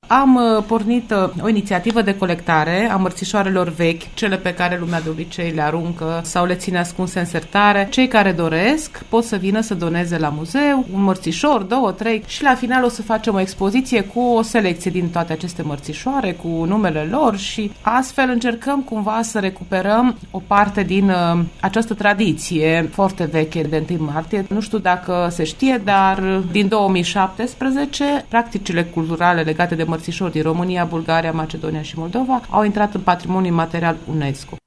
am pornit o inițiativă de colectare a mărțișoarelor vechi, cele pe care lumea de obicei le aruncă sau le ține ascunse în sertare. Cei care doresc pot să vină să doneze la muzeu un mărțișor, 2, 3 și la final o să facem o expoziție cu o selecție din toate aceste mărțișoare, cu numele lor și astfel încercăm cumva să recuperăm o parte din această tradiție foarte veche de 1 martie. Nu știu dacă se știe, dar din 2017 practicile culturale legate de mărțișori din România, Bulgaria, Macedonia și Moldova au intrat în patrimoniul material UNESCO.